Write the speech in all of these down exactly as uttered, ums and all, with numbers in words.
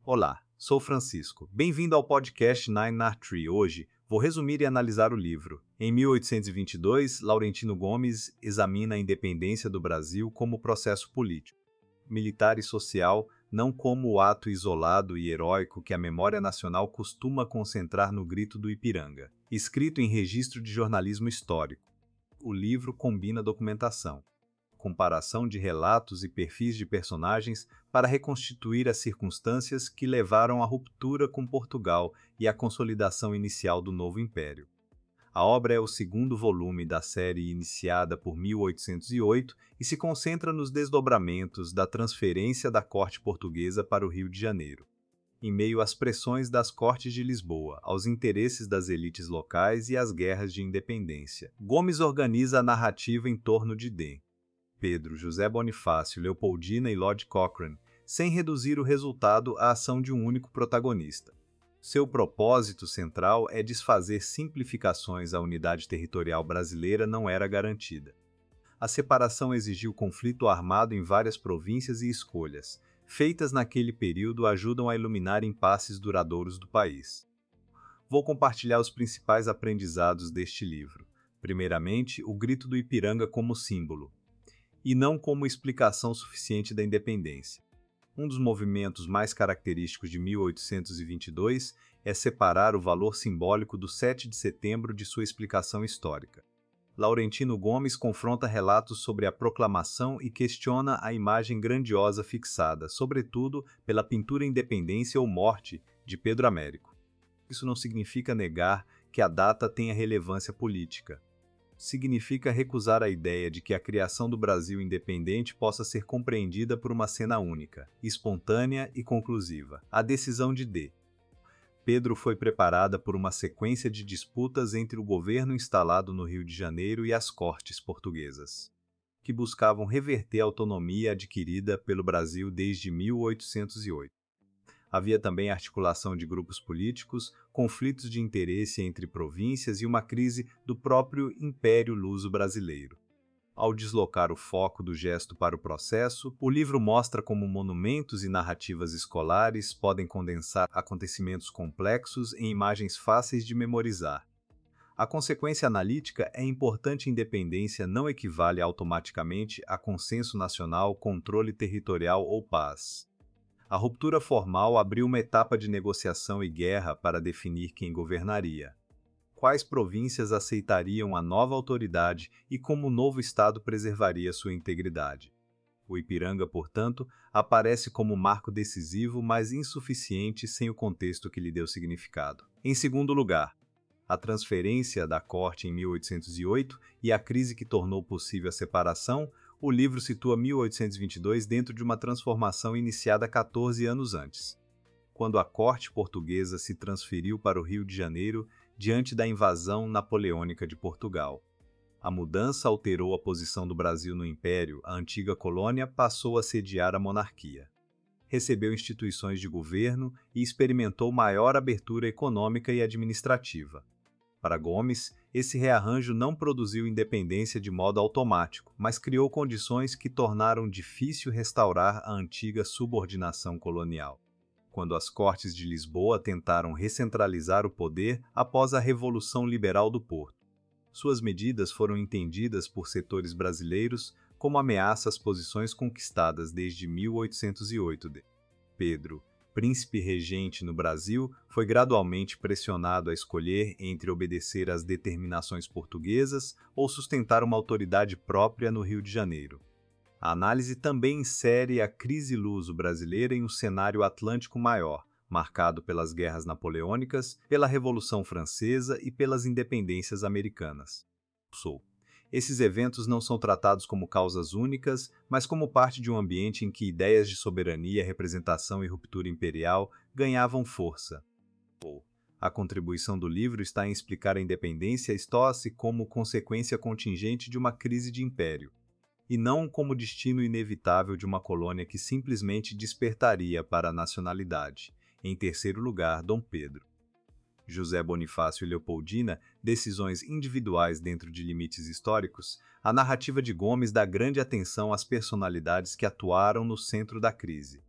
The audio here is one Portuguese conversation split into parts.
Olá, sou Francisco. Bem-vindo ao podcast Nine Nar Tree. Hoje, vou resumir e analisar o livro. Em mil oitocentos e vinte e dois, Laurentino Gomes examina a independência do Brasil como processo político, militar e social, não como o ato isolado e heróico que a memória nacional costuma concentrar no Grito do Ipiranga. Escrito em registro de jornalismo histórico, o livro combina documentação, comparação de relatos e perfis de personagens para reconstituir as circunstâncias que levaram à ruptura com Portugal e à consolidação inicial do novo império. A obra é o segundo volume da série iniciada por mil oitocentos e oito e se concentra nos desdobramentos da transferência da corte portuguesa para o Rio de Janeiro, em meio às pressões das cortes de Lisboa, aos interesses das elites locais e às guerras de independência. Gomes organiza a narrativa em torno de D. Pedro, José Bonifácio, Leopoldina e Lord Cochrane, sem reduzir o resultado à ação de um único protagonista. Seu propósito central é desfazer simplificações. A unidade territorial brasileira não era garantida. A separação exigiu conflito armado em várias províncias e escolhas, feitas naquele período, ajudam a iluminar impasses duradouros do país. Vou compartilhar os principais aprendizados deste livro. Primeiramente, o Grito do Ipiranga como símbolo, e não como explicação suficiente da independência. Um dos movimentos mais característicos de mil oitocentos e vinte e dois é separar o valor simbólico do sete de setembro de sua explicação histórica. Laurentino Gomes confronta relatos sobre a proclamação e questiona a imagem grandiosa fixada, sobretudo pela pintura Independência ou Morte de Pedro Américo. Isso não significa negar que a data tenha relevância política. Significa recusar a ideia de que a criação do Brasil independente possa ser compreendida por uma cena única, espontânea e conclusiva. A decisão de D. Pedro foi preparada por uma sequência de disputas entre o governo instalado no Rio de Janeiro e as cortes portuguesas, que buscavam reverter a autonomia adquirida pelo Brasil desde mil oitocentos e oito. Havia também articulação de grupos políticos, conflitos de interesse entre províncias e uma crise do próprio Império Luso-Brasileiro. Ao deslocar o foco do gesto para o processo, o livro mostra como monumentos e narrativas escolares podem condensar acontecimentos complexos em imagens fáceis de memorizar. A consequência analítica é importante. Independência não equivale automaticamente a consenso nacional, controle territorial ou paz. A ruptura formal abriu uma etapa de negociação e guerra para definir quem governaria, quais províncias aceitariam a nova autoridade e como o novo Estado preservaria sua integridade. O Ipiranga, portanto, aparece como marco decisivo, mas insuficiente sem o contexto que lhe deu significado. Em segundo lugar, a transferência da corte em mil oitocentos e oito e a crise que tornou possível a separação. O livro situa mil oitocentos e vinte e dois dentro de uma transformação iniciada quatorze anos antes, quando a corte portuguesa se transferiu para o Rio de Janeiro diante da invasão napoleônica de Portugal. A mudança alterou a posição do Brasil no Império. A antiga colônia passou a sediar a monarquia. Recebeu instituições de governo e experimentou maior abertura econômica e administrativa. Para Gomes, esse rearranjo não produziu independência de modo automático, mas criou condições que tornaram difícil restaurar a antiga subordinação colonial. Quando as cortes de Lisboa tentaram recentralizar o poder após a Revolução Liberal do Porto, suas medidas foram entendidas por setores brasileiros como ameaça às posições conquistadas desde mil oitocentos e oito. De Pedro, príncipe regente no Brasil, foi gradualmente pressionado a escolher entre obedecer às determinações portuguesas ou sustentar uma autoridade própria no Rio de Janeiro. A análise também insere a crise luso-brasileira em um cenário atlântico maior, marcado pelas guerras napoleônicas, pela Revolução Francesa e pelas independências americanas. Sou. Esses eventos não são tratados como causas únicas, mas como parte de um ambiente em que ideias de soberania, representação e ruptura imperial ganhavam força. A contribuição do livro está em explicar a independência Estócia como consequência contingente de uma crise de império, e não como destino inevitável de uma colônia que simplesmente despertaria para a nacionalidade. Em terceiro lugar, Dom Pedro, José Bonifácio e Leopoldina, decisões individuais dentro de limites históricos. A narrativa de Gomes dá grande atenção às personalidades que atuaram no centro da crise.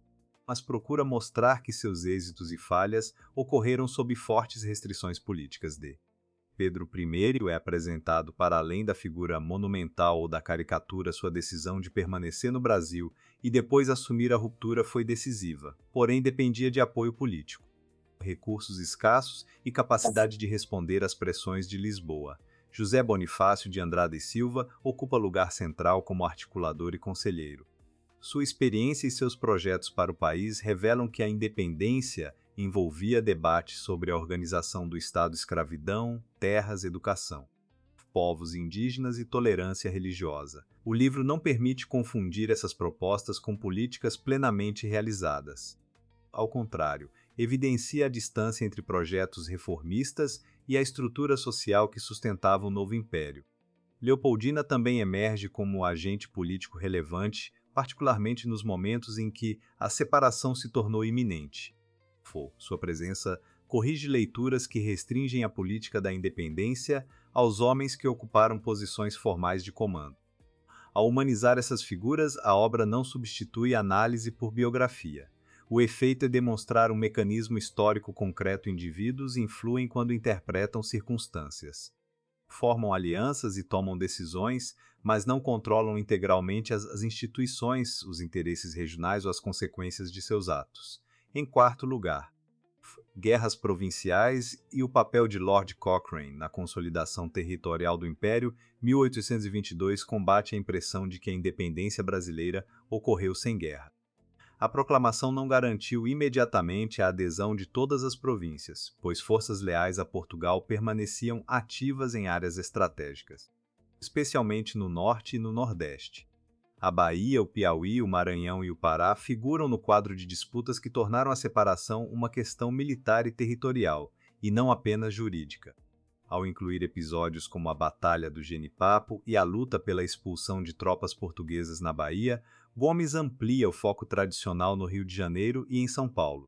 mas procura mostrar que seus êxitos e falhas ocorreram sob fortes restrições políticas de Pedro I é apresentado para além da figura monumental ou da caricatura, sua decisão de permanecer no Brasil e depois assumir a ruptura foi decisiva, porém dependia de apoio político, recursos escassos e capacidade de responder às pressões de Lisboa. José Bonifácio de Andrada e Silva ocupa lugar central como articulador e conselheiro. Sua experiência e seus projetos para o país revelam que a independência envolvia debates sobre a organização do Estado, escravidão, terras, educação, povos indígenas e tolerância religiosa. O livro não permite confundir essas propostas com políticas plenamente realizadas. Ao contrário, evidencia a distância entre projetos reformistas e a estrutura social que sustentava o novo império. Leopoldina também emerge como agente político relevante, particularmente nos momentos em que a separação se tornou iminente. Sua presença corrige leituras que restringem a política da independência aos homens que ocuparam posições formais de comando. Ao humanizar essas figuras, a obra não substitui análise por biografia. O efeito é demonstrar um mecanismo histórico concreto. Indivíduos influem quando interpretam circunstâncias. Formam alianças e tomam decisões, mas não controlam integralmente as, as instituições, os interesses regionais ou as consequências de seus atos. Em quarto lugar, guerras provinciais e o papel de Lord Cochrane na consolidação territorial do Império. mil oitocentos e vinte e dois combate a impressão de que a independência brasileira ocorreu sem guerra. A proclamação não garantiu imediatamente a adesão de todas as províncias, pois forças leais a Portugal permaneciam ativas em áreas estratégicas, especialmente no norte e no nordeste. A Bahia, o Piauí, o Maranhão e o Pará figuram no quadro de disputas que tornaram a separação uma questão militar e territorial, e não apenas jurídica. Ao incluir episódios como a Batalha do Genipapo e a luta pela expulsão de tropas portuguesas na Bahia, Gomes amplia o foco tradicional no Rio de Janeiro e em São Paulo.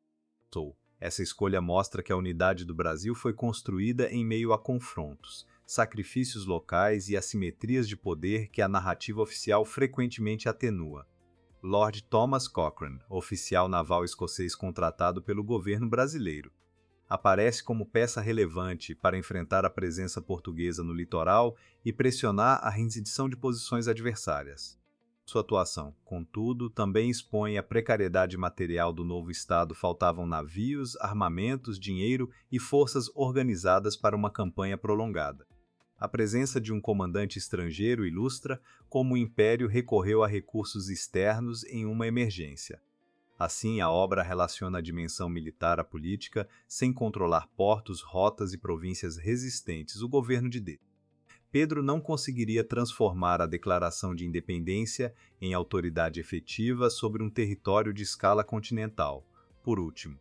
Essa escolha mostra que a unidade do Brasil foi construída em meio a confrontos, sacrifícios locais e assimetrias de poder que a narrativa oficial frequentemente atenua. Lord Thomas Cochrane, oficial naval escocês contratado pelo governo brasileiro, aparece como peça relevante para enfrentar a presença portuguesa no litoral e pressionar a rendição de posições adversárias. Sua atuação, contudo, também expõe a precariedade material do novo Estado. Faltavam navios, armamentos, dinheiro e forças organizadas para uma campanha prolongada. A presença de um comandante estrangeiro ilustra como o Império recorreu a recursos externos em uma emergência. Assim, a obra relaciona a dimensão militar à política, sem controlar portos, rotas e províncias resistentes. O governo de D. Pedro não conseguiria transformar a declaração de independência em autoridade efetiva sobre um território de escala continental. Por último,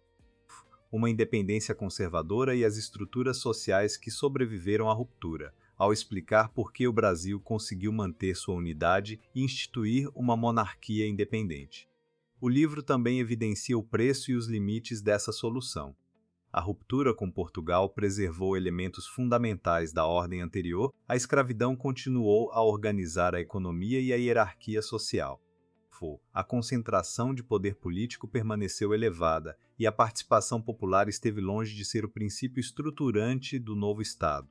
uma independência conservadora e as estruturas sociais que sobreviveram à ruptura, ao explicar por que o Brasil conseguiu manter sua unidade e instituir uma monarquia independente. O livro também evidencia o preço e os limites dessa solução. A ruptura com Portugal preservou elementos fundamentais da ordem anterior, a escravidão continuou a organizar a economia e a hierarquia social. A concentração de poder político permaneceu elevada e a participação popular esteve longe de ser o princípio estruturante do novo Estado.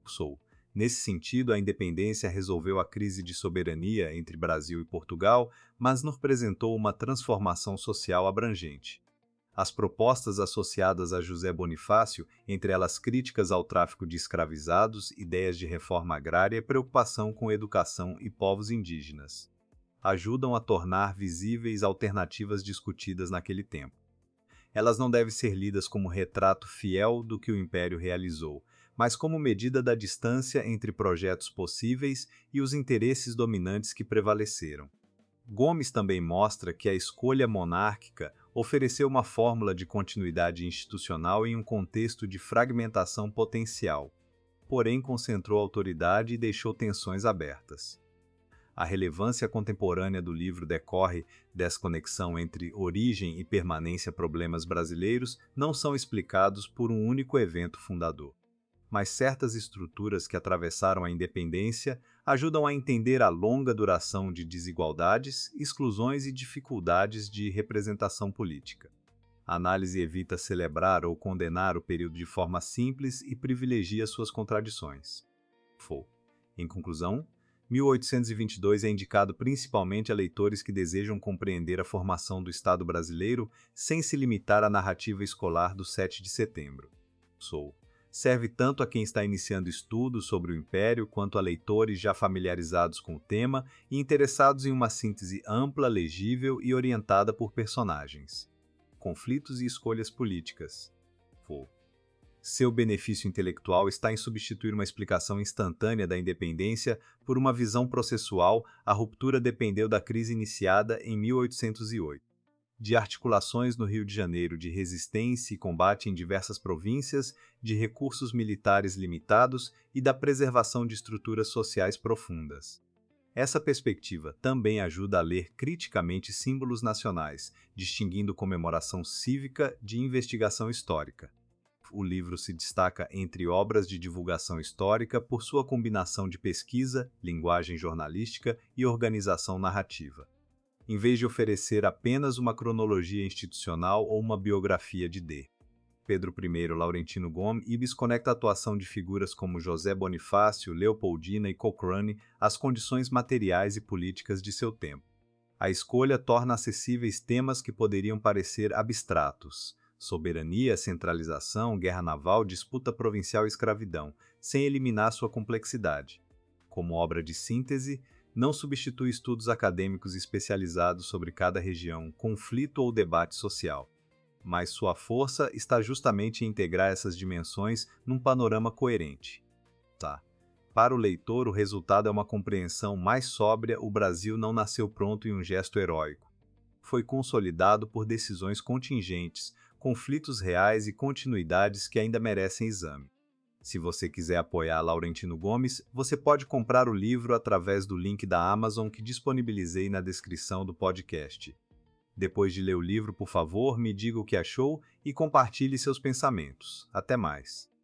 Nesse sentido, a independência resolveu a crise de soberania entre Brasil e Portugal, mas não representou uma transformação social abrangente. As propostas associadas a José Bonifácio, entre elas críticas ao tráfico de escravizados, ideias de reforma agrária e preocupação com educação e povos indígenas, ajudam a tornar visíveis alternativas discutidas naquele tempo. Elas não devem ser lidas como retrato fiel do que o Império realizou, mas como medida da distância entre projetos possíveis e os interesses dominantes que prevaleceram. Gomes também mostra que a escolha monárquica ofereceu uma fórmula de continuidade institucional em um contexto de fragmentação potencial, porém concentrou autoridade e deixou tensões abertas. A relevância contemporânea do livro decorre dessa conexão entre origem e permanência. Problemas brasileiros não são explicados por um único evento fundador. mas certas estruturas que atravessaram a independência ajudam a entender a longa duração de desigualdades, exclusões e dificuldades de representação política. A análise evita celebrar ou condenar o período de forma simples e privilegia suas contradições. Fou. Em conclusão, mil oitocentos e vinte e dois é indicado principalmente a leitores que desejam compreender a formação do Estado brasileiro sem se limitar à narrativa escolar do sete de setembro. Sou. Serve tanto a quem está iniciando estudos sobre o Império quanto a leitores já familiarizados com o tema e interessados em uma síntese ampla, legível e orientada por personagens. Conflitos e escolhas políticas. Fou. Seu benefício intelectual está em substituir uma explicação instantânea da independência por uma visão processual. A ruptura dependeu da crise iniciada em mil oitocentos e oito. De articulações no Rio de Janeiro de resistência e combate em diversas províncias, de recursos militares limitados e da preservação de estruturas sociais profundas. Essa perspectiva também ajuda a ler criticamente símbolos nacionais, distinguindo comemoração cívica de investigação histórica. O livro se destaca entre obras de divulgação histórica por sua combinação de pesquisa, linguagem jornalística e organização narrativa. Em vez de oferecer apenas uma cronologia institucional ou uma biografia de D. Pedro I Laurentino Gomes conecta a atuação de figuras como José Bonifácio, Leopoldina e Cochrane às condições materiais e políticas de seu tempo. A escolha torna acessíveis temas que poderiam parecer abstratos: soberania, centralização, guerra naval, disputa provincial e escravidão, sem eliminar sua complexidade. Como obra de síntese, não substitui estudos acadêmicos especializados sobre cada região, conflito ou debate social. Mas sua força está justamente em integrar essas dimensões num panorama coerente. Tá. Para o leitor, o resultado é uma compreensão mais sóbria. O Brasil não nasceu pronto em um gesto heróico. Foi consolidado por decisões contingentes, conflitos reais e continuidades que ainda merecem exame. Se você quiser apoiar Laurentino Gomes, você pode comprar o livro através do link da Amazon que disponibilizei na descrição do podcast. Depois de ler o livro, por favor, me diga o que achou e compartilhe seus pensamentos. Até mais!